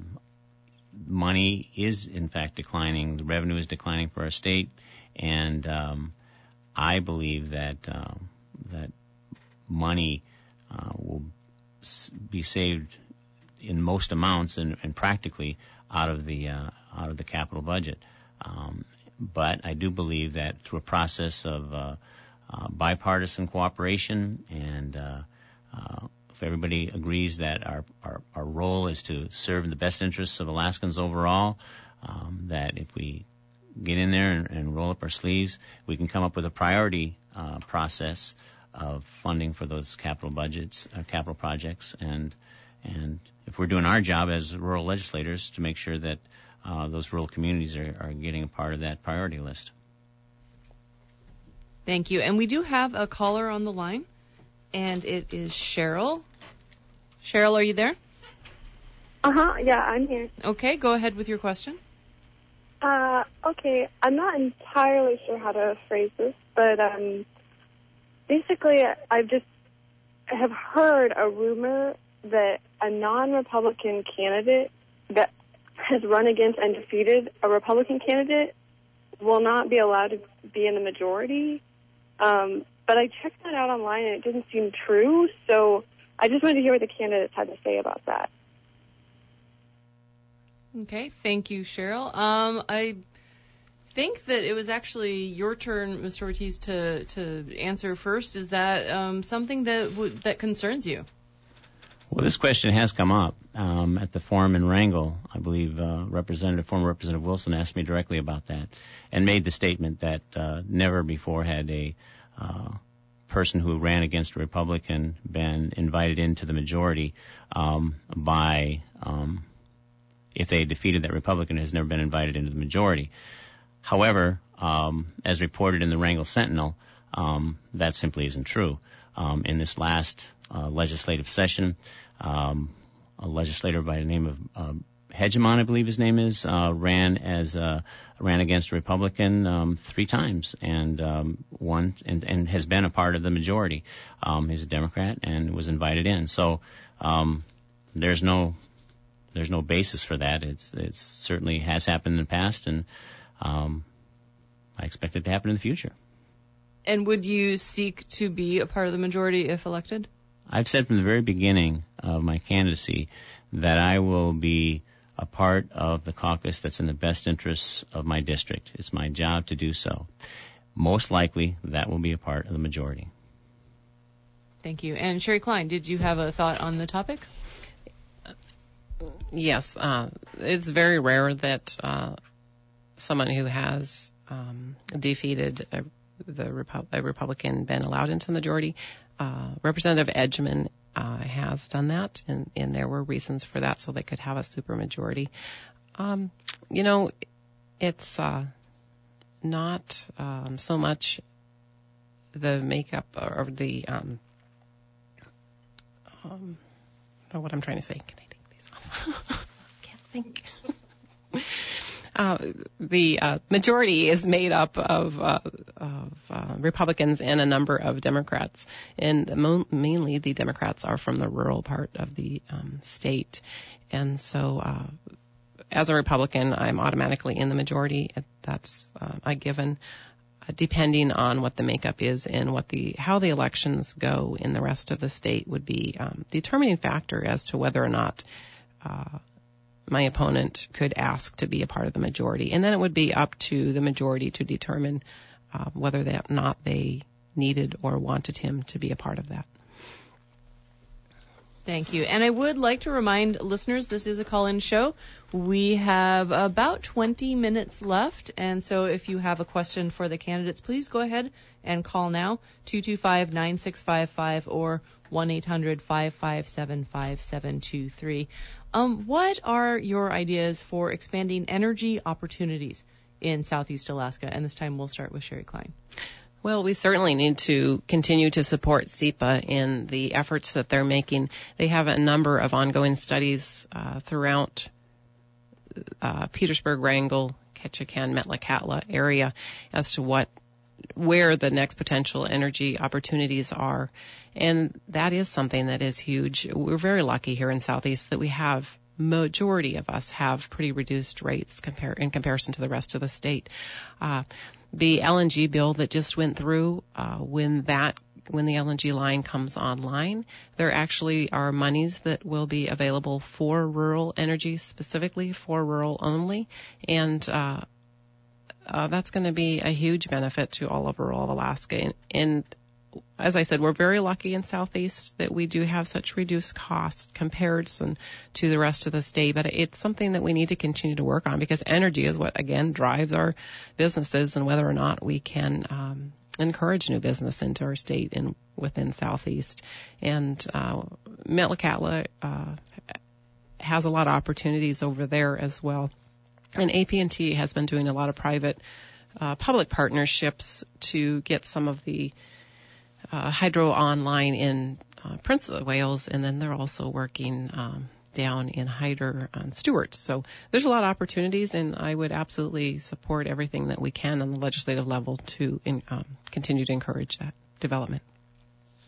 Money is, in fact, declining. The revenue is declining for our state, and um, I believe that um, that money uh, will s- be saved in most amounts and, and practically out of the uh, out of the capital budget. Um, but I do believe that through a process of uh, Uh, bipartisan cooperation, and uh, uh, if everybody agrees that our, our, our role is to serve in the best interests of Alaskans overall, um, that if we get in there and, and roll up our sleeves, we can come up with a priority uh, process of funding for those capital budgets, uh, capital projects, and and if we're doing our job as rural legislators to make sure that uh, those rural communities are, are getting a part of that priority list. Thank you. And we do have a caller on the line, and it is Cheryl. Cheryl, are you there? Uh-huh. Yeah, I'm here. Okay, go ahead with your question. Uh, okay, I'm not entirely sure how to phrase this, but um, basically I've just have heard a rumor that a non-Republican candidate that has run against and defeated a Republican candidate will not be allowed to be in the majority. Um, but I checked that out online, and it didn't seem true. So I just wanted to hear what the candidates had to say about that. Okay, thank you, Cheryl. Um, I think that it was actually your turn, Mister Ortiz, to to answer first. Is that um, something that w- that concerns you? Well, this question has come up um, at the forum in Wrangell. I believe uh, Representative, former Representative Wilson asked me directly about that and made the statement that uh, never before had a uh, person who ran against a Republican been invited into the majority um, by, um, if they defeated that Republican, has never been invited into the majority. However, um, as reported in the Wrangell Sentinel, um, that simply isn't true. Um, in this last uh, legislative session, um, a legislator by the name of uh, Hegemon, I believe his name is, uh, ran as uh, ran against a Republican um, three times and um, won and, and has been a part of the majority. Um, he's a Democrat and was invited in. So um, there's no there's no basis for that. It's it's certainly has happened in the past, and um, I expect it to happen in the future. And would you seek to be a part of the majority if elected? I've said from the very beginning of my candidacy that I will be a part of the caucus that's in the best interests of my district. It's my job to do so. Most likely, that will be a part of the majority. Thank you. And Sherry Klein, did you have a thought on the topic? Yes. Uh, it's very rare that uh, someone who has um, defeated a, the Repu- a Republican been allowed into the majority. Uh, Representative Edgman uh, has done that, and, and there were reasons for that, so they could have a supermajority. Um, you know, it's uh, not um, so much the makeup or the um, um, I don't know what I'm trying to say. Can I take these off? Can't think. Uh, the uh, majority is made up of, uh, of uh, Republicans and a number of Democrats, and mo- mainly the Democrats are from the rural part of the um, state. And so uh, as a Republican, I'm automatically in the majority. That's uh, a given, uh, depending on what the makeup is and what the how the elections go in the rest of the state would be um, determining factor as to whether or not uh my opponent could ask to be a part of the majority. And then it would be up to the majority to determine uh, whether or not they needed or wanted him to be a part of that. Thank you. And I would like to remind listeners this is a call-in show. We have about twenty minutes left, and so if you have a question for the candidates, please go ahead and call now, two two five, nine six five five or one eight hundred, five five seven, five seven two three. Um, what are your ideas for expanding energy opportunities in Southeast Alaska? And this time we'll start with Sherry Klein. Well, we certainly need to continue to support S E P A in the efforts that they're making. They have a number of ongoing studies uh, throughout uh, Petersburg, Wrangell, Ketchikan, Metlakatla area as to what where the next potential energy opportunities are. And that is something that is huge. We're very lucky here in Southeast that we have, majority of us have pretty reduced rates compare, in comparison to the rest of the state. Uh, the L N G bill that just went through, uh, when that when the L N G line comes online, there actually are monies that will be available for rural energy, specifically for rural only. And uh, uh, that's going to be a huge benefit to all of rural Alaska. And, and as I said, we're very lucky in Southeast that we do have such reduced cost comparison to the rest of the state. But it's something that we need to continue to work on because energy is what, again, drives our businesses and whether or not we can um, encourage new business into our state and within Southeast. And uh, Metlakatla uh, has a lot of opportunities over there as well. And A P and T has been doing a lot of private uh, public partnerships to get some of the Uh, hydro online in uh, Prince of Wales, and then they're also working um, down in Hyder on Stewart. So there's a lot of opportunities, and I would absolutely support everything that we can on the legislative level to in, um, continue to encourage that development.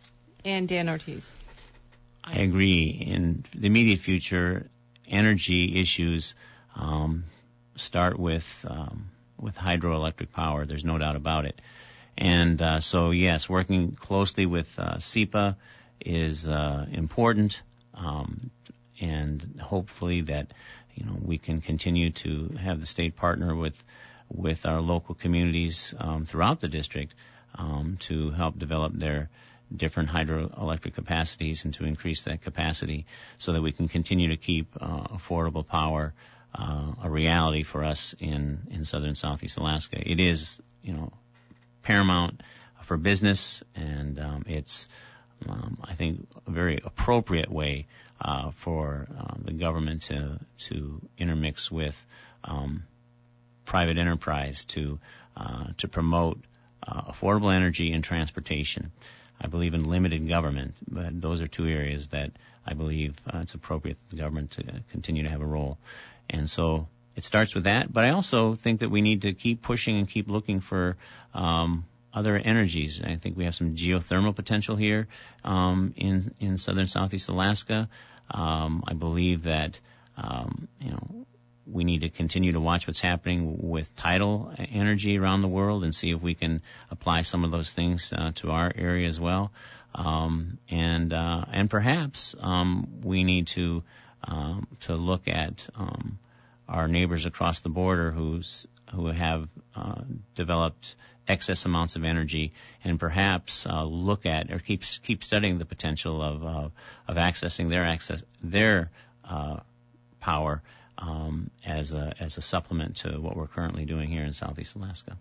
And Dan Ortiz. I agree. In the immediate future, energy issues um, start with um, with hydroelectric power. There's no doubt about it. And uh, so, yes, working closely with uh, S E P A is uh, important, um, and hopefully that you know we can continue to have the state partner with with our local communities um, throughout the district um, to help develop their different hydroelectric capacities and to increase that capacity so that we can continue to keep uh, affordable power uh, a reality for us in, in southern Southeast Alaska. It is, you know, paramount for business, and um, it's, um, I think, a very appropriate way uh, for uh, the government to to intermix with um, private enterprise to uh, to promote uh, affordable energy and transportation. I believe in limited government, but those are two areas that I believe uh, it's appropriate for the government to continue to have a role. And so it starts with that, but I also think that we need to keep pushing and keep looking for um, other energies. I think we have some geothermal potential here um, in in southern Southeast Alaska. Um, I believe that um, you know we need to continue to watch what's happening with tidal energy around the world and see if we can apply some of those things uh, to our area as well. Um, and uh, and perhaps um, we need to um, to look at um, our neighbors across the border who's who have uh, developed excess amounts of energy, and perhaps uh, look at or keep keep studying the potential of uh, of accessing their access their uh, power um, as a as a supplement to what we're currently doing here in Southeast Alaska.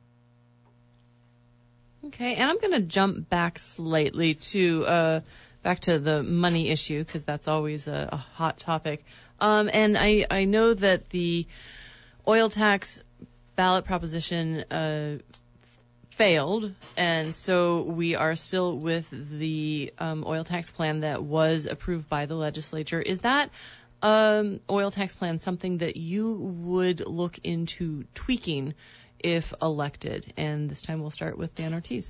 Okay, and I'm going to jump back slightly to uh, back to the money issue because that's always a, a hot topic. Um, and I I know that the oil tax ballot proposition uh, failed, and so we are still with the um, oil tax plan that was approved by the legislature. Is that um, oil tax plan something that you would look into tweaking if elected? And this time we'll start with Dan Ortiz.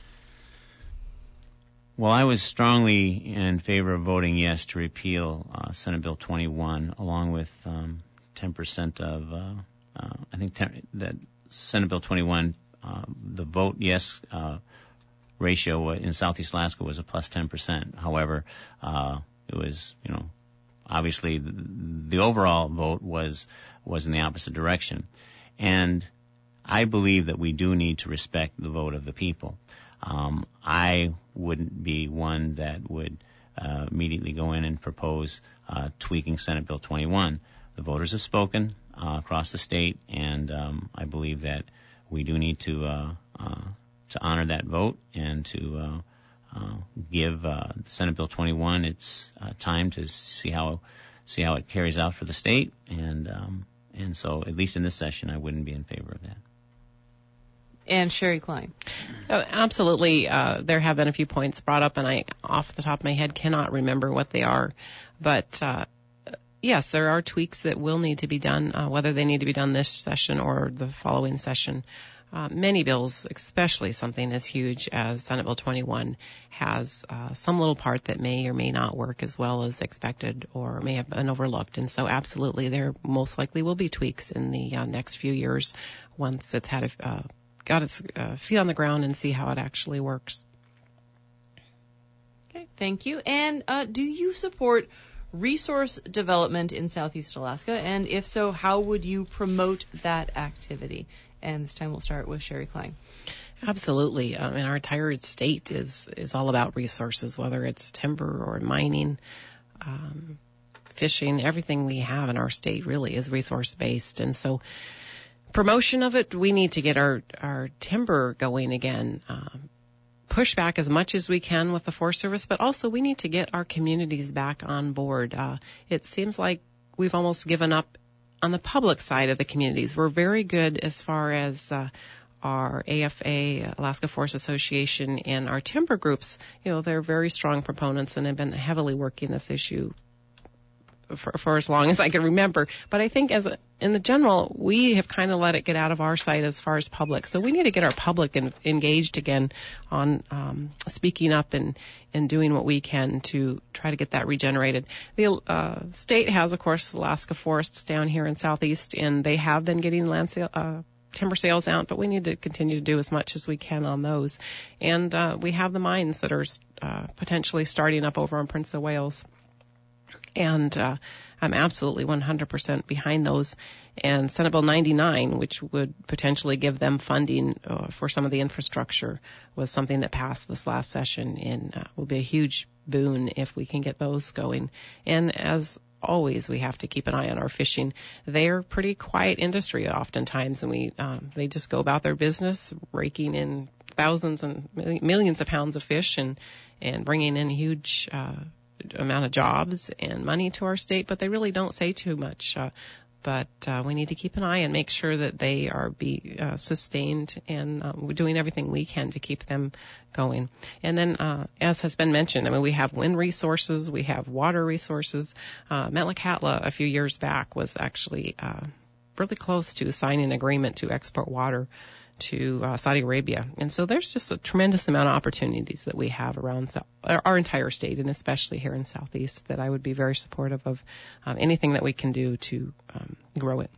Well, I was strongly in favor of voting yes to repeal uh, Senate Bill twenty-one, along with um, ten percent of, uh, uh, I think ten, that Senate Bill twenty-one, uh, the vote yes uh, ratio in Southeast Alaska was a plus ten percent. However, uh, it was, you know, obviously the, the overall vote was was in the opposite direction. And I believe that we do need to respect the vote of the people. Um, I wouldn't be one that would uh, immediately go in and propose uh, tweaking Senate Bill twenty-one. The voters have spoken uh, across the state, and um, I believe that we do need to uh, uh, to honor that vote and to uh, uh, give uh, Senate Bill twenty-one its uh, time to see how see how it carries out for the state. And um, and so, at least in this session, I wouldn't be in favor of that. And Sherry Klein. Oh, absolutely. Uh, there have been a few points brought up, and I, off the top of my head, cannot remember what they are. But, uh, yes, there are tweaks that will need to be done, uh, whether they need to be done this session or the following session. Uh, many bills, especially something as huge as Senate Bill twenty-one, has uh, some little part that may or may not work as well as expected or may have been overlooked. And so absolutely there most likely will be tweaks in the uh, next few years once it's had a, uh, got its uh, feet on the ground and see how it actually works. Okay, thank you. And uh, do you support resource development in Southeast Alaska? And if so, how would you promote that activity? And this time we'll start with Sherry Klein. Absolutely. I mean, our entire state is, is all about resources, whether it's timber or mining, um, fishing. Everything we have in our state really is resource-based. And so promotion of it, we need to get our, our timber going again, um, push back as much as we can with the Forest Service, but also we need to get our communities back on board. Uh, it seems like we've almost given up on the public side of the communities. We're very good as far as uh, our A F A, Alaska Forest Association, and our timber groups. You know, they're very strong proponents and have been heavily working this issue for, for as long as I can remember. But I think as a, in the general, we have kind of let it get out of our sight as far as public. So we need to get our public in, engaged again on um, speaking up and, and doing what we can to try to get that regenerated. The uh, state has, of course, Alaska Forests down here in Southeast, and they have been getting land sale, uh, timber sales out, but we need to continue to do as much as we can on those. And uh, we have the mines that are uh, potentially starting up over on Prince of Wales. And uh, I'm absolutely one hundred percent behind those. And Senate Bill ninety-nine, which would potentially give them funding uh, for some of the infrastructure, was something that passed this last session, and uh, will be a huge boon if we can get those going. And as always, we have to keep an eye on our fishing. They're a pretty quiet industry oftentimes, and we um, they just go about their business, raking in thousands and millions of pounds of fish and, and bringing in huge uh amount of jobs and money to our state, but they really don't say too much. Uh, but uh, we need to keep an eye and make sure that they are be uh, sustained, and uh, we're doing everything we can to keep them going. And then, uh, as has been mentioned, I mean, we have wind resources, we have water resources. Uh, Metlakatla a few years back was actually uh, really close to signing an agreement to export water to uh, Saudi Arabia. And so there's just a tremendous amount of opportunities that we have around so- our entire state, and especially here in Southeast, that I would be very supportive of um, anything that we can do to um, grow it.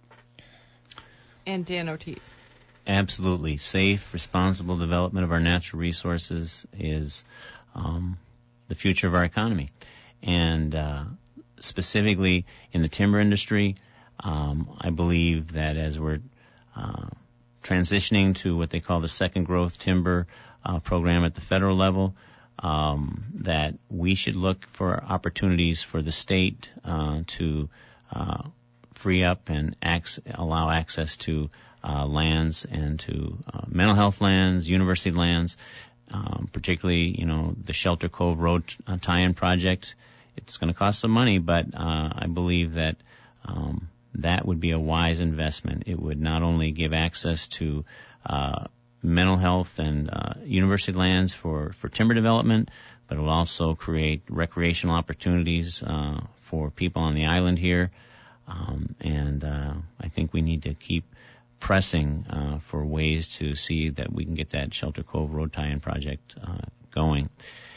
And Dan Ortiz. Absolutely. Safe, responsible development of our natural resources is um, the future of our economy. And uh, specifically in the timber industry, um, I believe that as we're uh, transitioning to what they call the second growth timber uh, program at the federal level, um, that we should look for opportunities for the state uh, to uh, free up and ac- allow access to uh, lands and to uh, mental health lands, university lands, um, particularly, you know, the Shelter Cove Road uh, tie-in project. It's going to cost some money, but uh, I believe that um, that would be a wise investment. It would not only give access to uh, mental health and uh, university lands for, for timber development, but it will also create recreational opportunities uh, for people on the island here. Um, and uh, I think we need to keep pressing uh, for ways to see that we can get that Shelter Cove Road tie-in project uh, going.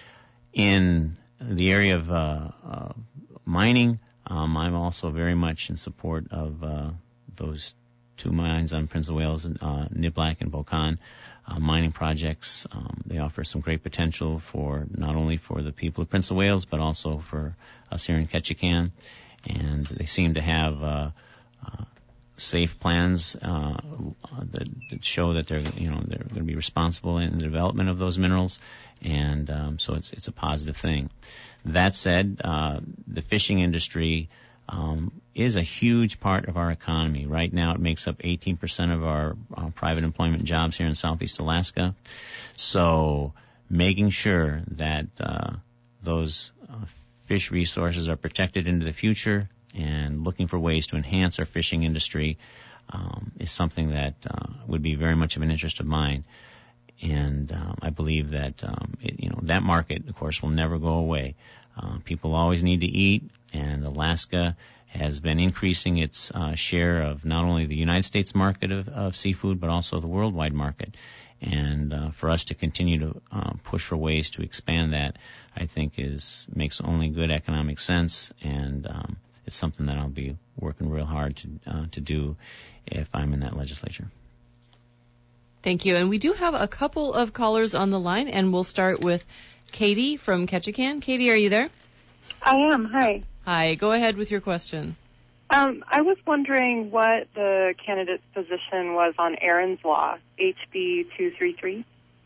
In the area of uh, uh, mining, Um, I'm also very much in support of uh, those two mines on Prince of Wales, uh, Niblack and Volcan uh, mining projects. Um, they offer some great potential for not only for the people of Prince of Wales, but also for us here in Ketchikan. And they seem to have uh, uh, safe plans uh, that, that show that they're, you know, they're going to be responsible in the development of those minerals. And um, so it's it's a positive thing. That said, uh, the fishing industry um, is a huge part of our economy. Right now, it makes up eighteen percent of our uh, private employment jobs here in Southeast Alaska. So making sure that uh, those uh, fish resources are protected into the future and looking for ways to enhance our fishing industry um, is something that uh, would be very much of an interest of mine. And um, I believe that um, it, you know that market, of course, will never go away. Uh, people always need to eat, and Alaska has been increasing its uh, share of not only the United States market of, of seafood, but also the worldwide market. And uh, for us to continue to uh, push for ways to expand that, I think is makes only good economic sense, and um, it's something that I'll be working real hard to uh, to do if I'm in that legislature. Thank you. And we do have a couple of callers on the line, and we'll start with Katie from Ketchikan. Katie, are you there? I am. Hi. Hi. Go ahead with your question. Um, I was wondering what the candidate's position was on Aaron's Law, H B two thirty-three.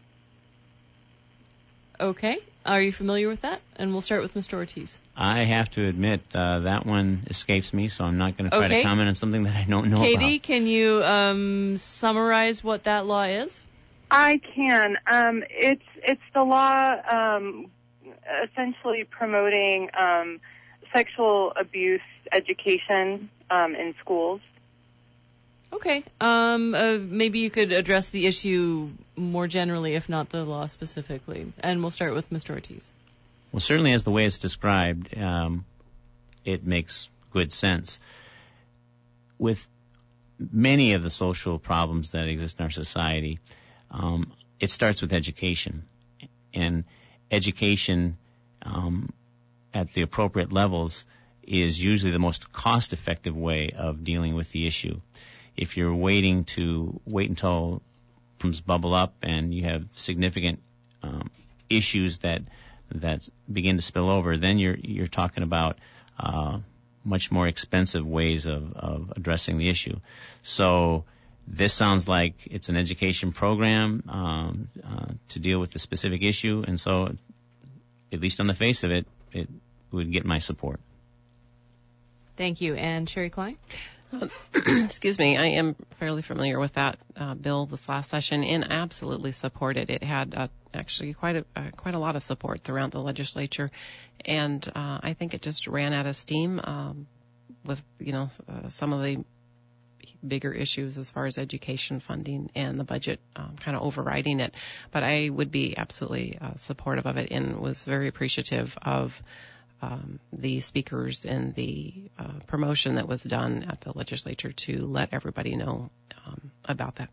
Okay. Are you familiar with that? And we'll start with Mister Ortiz. I have to admit uh, that one escapes me, so I'm not going to try okay. to comment on something that I don't know Katie, about. Katie, can you um, summarize what that law is? I can. Um, it's it's the law um, essentially promoting um, sexual abuse education um, in schools. Okay. Um, uh, maybe you could address the issue more generally, if not the law specifically. And we'll start with Mister Ortiz. Well, certainly as the way it's described, um, it makes good sense. With many of the social problems that exist in our society, um, it starts with education. And education um, at the appropriate levels is usually the most cost-effective way of dealing with the issue. If you're waiting to wait until problems bubble up and you have significant um, issues that that begin to spill over, then you're you're talking about uh, much more expensive ways of, of addressing the issue. So this sounds like it's an education program um, uh, to deal with the specific issue, and so at least on the face of it, it would get my support. Thank you. And Sherry Klein? Um, excuse me, I am fairly familiar with that uh, bill this last session and absolutely support it. It had uh, actually quite a uh, quite a lot of support throughout the legislature, and uh, I think it just ran out of steam um, with you know uh, some of the bigger issues as far as education funding and the budget um, kind of overriding it. But I would be absolutely uh, supportive of it and was very appreciative of Um, the speakers and the uh, promotion that was done at the legislature to let everybody know um, about that.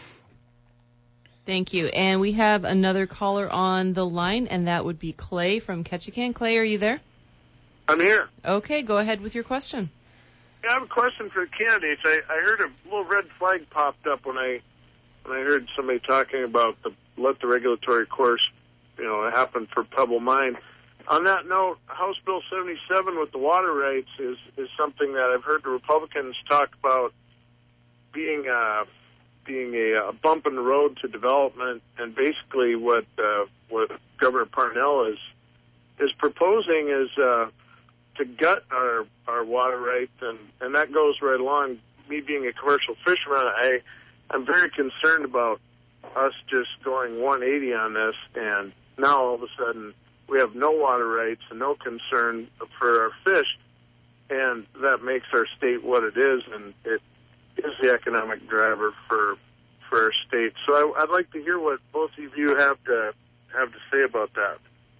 Thank you. And we have another caller on the line, and that would be Clay from Ketchikan. Clay, are you there? I'm here. Okay, go ahead with your question. Yeah, I have a question for the candidates. I, I heard a little red flag popped up when I when I heard somebody talking about the let the regulatory course, you know, happen for Pebble Mine. On that note, House Bill seventy-seven with the water rights is, is something that I've heard the Republicans talk about being uh, being a, a bump in the road to development, and basically what uh, what Governor Parnell is is proposing is uh, to gut our our water rights, and, and that goes right along. Me being a commercial fisherman, I I'm very concerned about us just going one eighty on this, and now all of a sudden we have no water rights and no concern for our fish, and that makes our state what it is, and it is the economic driver for for our state. So I, I'd like to hear what both of you have to have to say about that.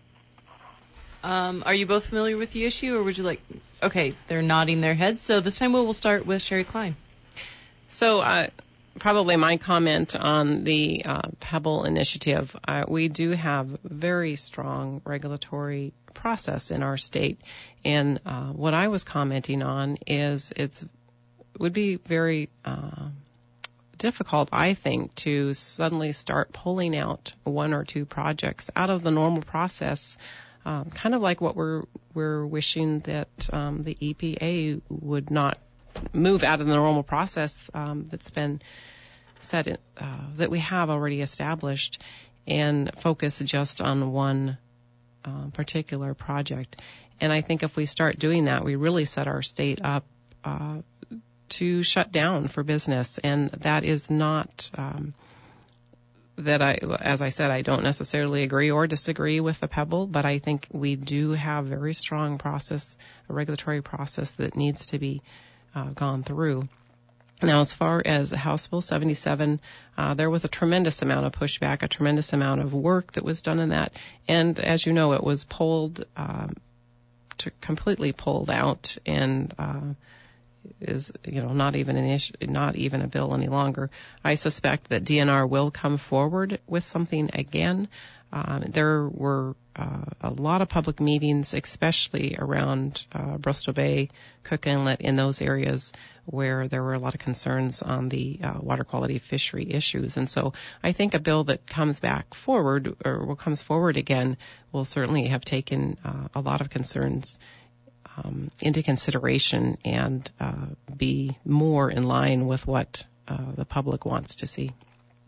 Um, are you both familiar with the issue, or would you like? Okay, they're nodding their heads. So this time we will start with Sherry Klein. So. Uh, Probably my comment on the uh, Pebble initiative. Uh, we do have very strong regulatory process in our state, and uh, what I was commenting on is it's would be very uh, difficult, I think, to suddenly start pulling out one or two projects out of the normal process, uh, kind of like what we're we're wishing that um, the E P A would not move out of the normal process um, that's been set in, uh, that we have already established, and focus just on one uh, particular project. And I think if we start doing that, we really set our state up uh, to shut down for business. And that is not um, that I, as I said, I don't necessarily agree or disagree with the Pebble, but I think we do have very strong process, a regulatory process that needs to be uh, gone through. Now, as far as House Bill seventy-seven, uh, there was a tremendous amount of pushback, a tremendous amount of work that was done in that. And as you know, it was pulled, um, to completely pulled out, and uh, is, you know, not even an issue, not even a bill any longer. I suspect that D N R will come forward with something again. Um, there were uh, a lot of public meetings, especially around uh, Bristol Bay, Cook Inlet, in those areas where there were a lot of concerns on the uh, water quality fishery issues. And so I think a bill that comes back forward, or comes forward again, will certainly have taken uh, a lot of concerns um, into consideration and uh, be more in line with what uh, the public wants to see.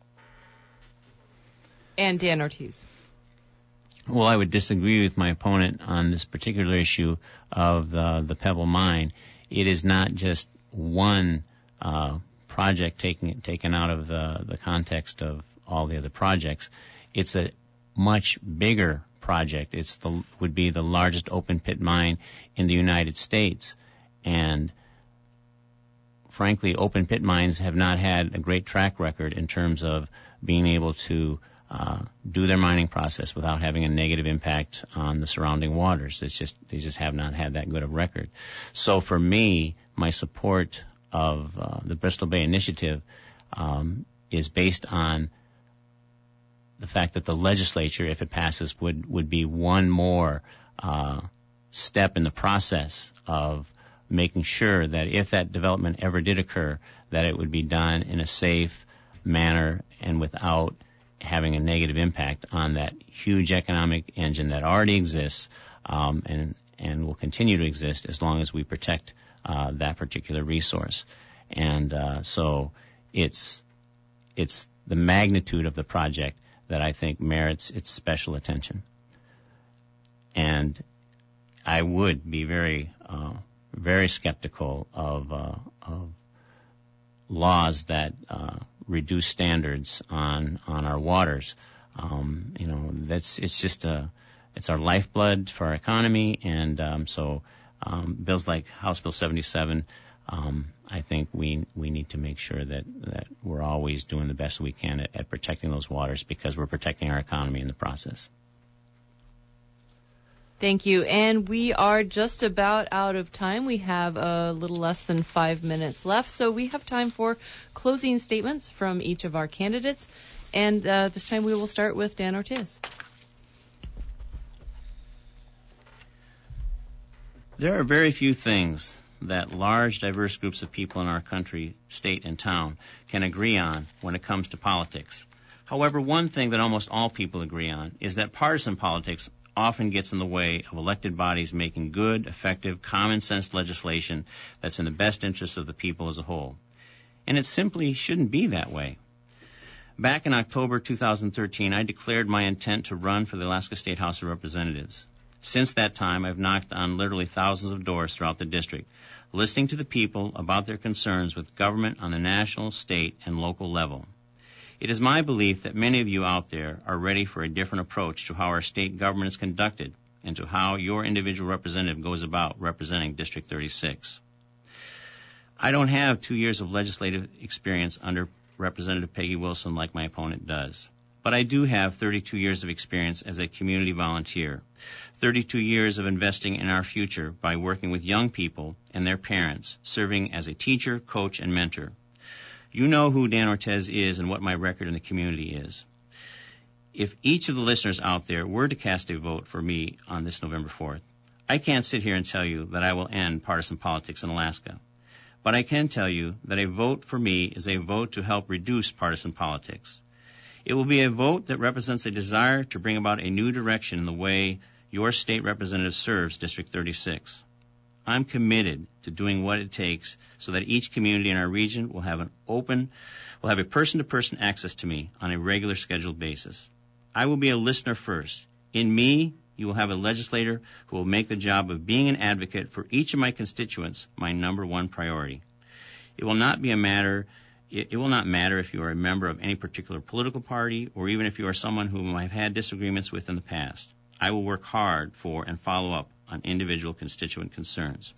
And Dan Ortiz. Well, I would disagree with my opponent on this particular issue of the, the Pebble Mine. It is not just one uh, project taken taken out of the, the context of all the other projects. It's a much bigger project. It's the would be the largest open pit mine in the United States, and frankly, open pit mines have not had a great track record in terms of being able to uh, do their mining process without having a negative impact on the surrounding waters. It's just, they just have not had that good of record. So for me, my support of uh, the Bristol Bay Initiative um, is based on the fact that the legislature, if it passes, would, would be one more uh, step in the process of making sure that if that development ever did occur, that it would be done in a safe manner and without having a negative impact on that huge economic engine that already exists um, and and will continue to exist as long as we protect uh, that particular resource. And uh, so it's it's the magnitude of the project that I think merits its special attention. And I would be very uh, very skeptical of uh, of laws that uh, reduce standards on on our waters. Um, you know, that's it's just a it's our lifeblood for our economy, and um, so um, bills like House Bill seventy-seven, um, I think we we need to make sure that that we're always doing the best we can at, at protecting those waters, because we're protecting our economy in the process. Thank you. And we are just about out of time. We have a little less than five minutes left, so we have time for closing statements from each of our candidates. And uh, this time we will start with Dan Ortiz. There are very few things that large, diverse groups of people in our country, state, and town can agree on when it comes to politics. However, one thing that almost all people agree on is that partisan politics often gets in the way of elected bodies making good, effective, common-sense legislation that's in the best interest of the people as a whole. And it simply shouldn't be that way. Back in October two thousand thirteen, I declared my intent to run for the Alaska State House of Representatives. Since that time, I've knocked on literally thousands of doors throughout the district, listening to the people about their concerns with government on the national, state, and local level. It is my belief that many of you out there are ready for a different approach to how our state government is conducted and to how your individual representative goes about representing District thirty-six. I don't have two years of legislative experience under Representative Peggy Wilson like my opponent does, but I do have thirty-two years of experience as a community volunteer, thirty-two years of investing in our future by working with young people and their parents, serving as a teacher, coach, and mentor. You know who Dan Ortiz is and what my record in the community is. If each of the listeners out there were to cast a vote for me on this November fourth, I can't sit here and tell you that I will end partisan politics in Alaska. But I can tell you that a vote for me is a vote to help reduce partisan politics. It will be a vote that represents a desire to bring about a new direction in the way your state representative serves District thirty-six. I'm committed to doing what it takes so that each community in our region will have an open, will have a person-to-person access to me on a regular scheduled basis. I will be a listener first. In me, you will have a legislator who will make the job of being an advocate for each of my constituents my number one priority. It will not be a matter, it, it will not matter if you are a member of any particular political party or even if you are someone whom I've had disagreements with in the past. I will work hard for and follow up on individual constituent concerns.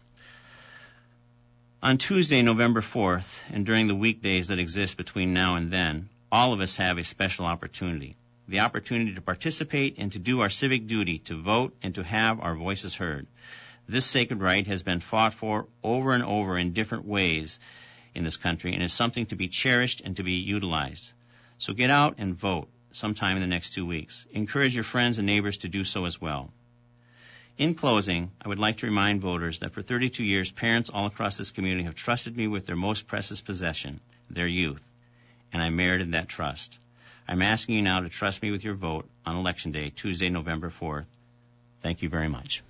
On Tuesday, November fourth, and during the weekdays that exist between now and then, all of us have a special opportunity. The opportunity to participate and to do our civic duty, to vote and to have our voices heard. This sacred right has been fought for over and over in different ways in this country and is something to be cherished and to be utilized. So get out and vote sometime in the next two weeks. Encourage your friends and neighbors to do so as well. In closing, I would like to remind voters that for thirty-two years, parents all across this community have trusted me with their most precious possession, their youth, and I merited that trust. I'm asking you now to trust me with your vote on Election Day, Tuesday, November fourth. Thank you very much.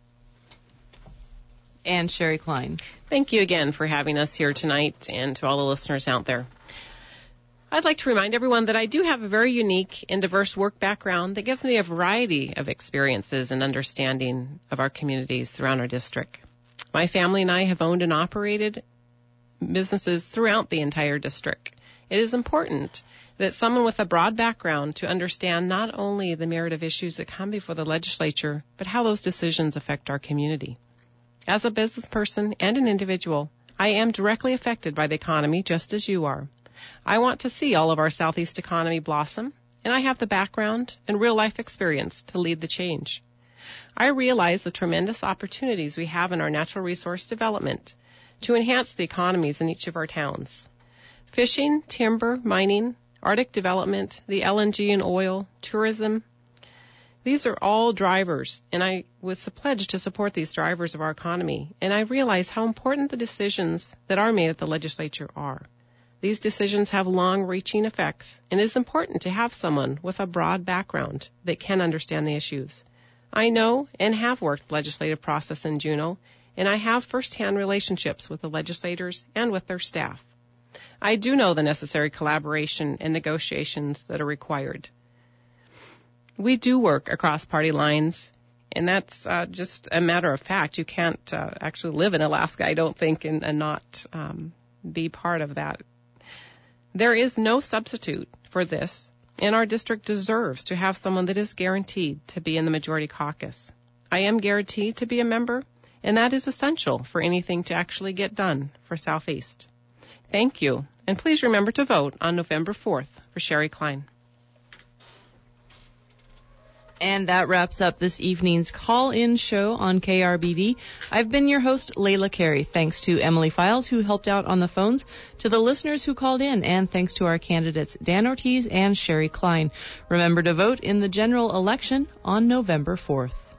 And Sherry Klein. Thank you again for having us here tonight, and to all the listeners out there. I'd like to remind everyone that I do have a very unique and diverse work background that gives me a variety of experiences and understanding of our communities throughout our district. My family and I have owned and operated businesses throughout the entire district. It is important that someone with a broad background to understand not only the merit of issues that come before the legislature, but how those decisions affect our community. As a business person and an individual, I am directly affected by the economy just as you are. I want to see all of our Southeast economy blossom, and I have the background and real-life experience to lead the change. I realize the tremendous opportunities we have in our natural resource development to enhance the economies in each of our towns. Fishing, timber, mining, Arctic development, the L N G and oil, tourism, these are all drivers, and I was pledged to support these drivers of our economy, and I realize how important the decisions that are made at the legislature are. These decisions have long-reaching effects, and it is important to have someone with a broad background that can understand the issues. I know and have worked the legislative process in Juneau, and I have first-hand relationships with the legislators and with their staff. I do know the necessary collaboration and negotiations that are required. We do work across party lines, and that's uh, just a matter of fact. You can't uh, actually live in Alaska, I don't think, and, and not um, be part of that. There is no substitute for this, and our district deserves to have someone that is guaranteed to be in the majority caucus. I am guaranteed to be a member, and that is essential for anything to actually get done for Southeast. Thank you, and please remember to vote on November fourth for Sherry Klein. And that wraps up this evening's call-in show on K R B D. I've been your host, Layla Carey. Thanks to Emily Files, who helped out on the phones, to the listeners who called in, and thanks to our candidates Dan Ortiz and Sherry Klein. Remember to vote in the general election on November fourth.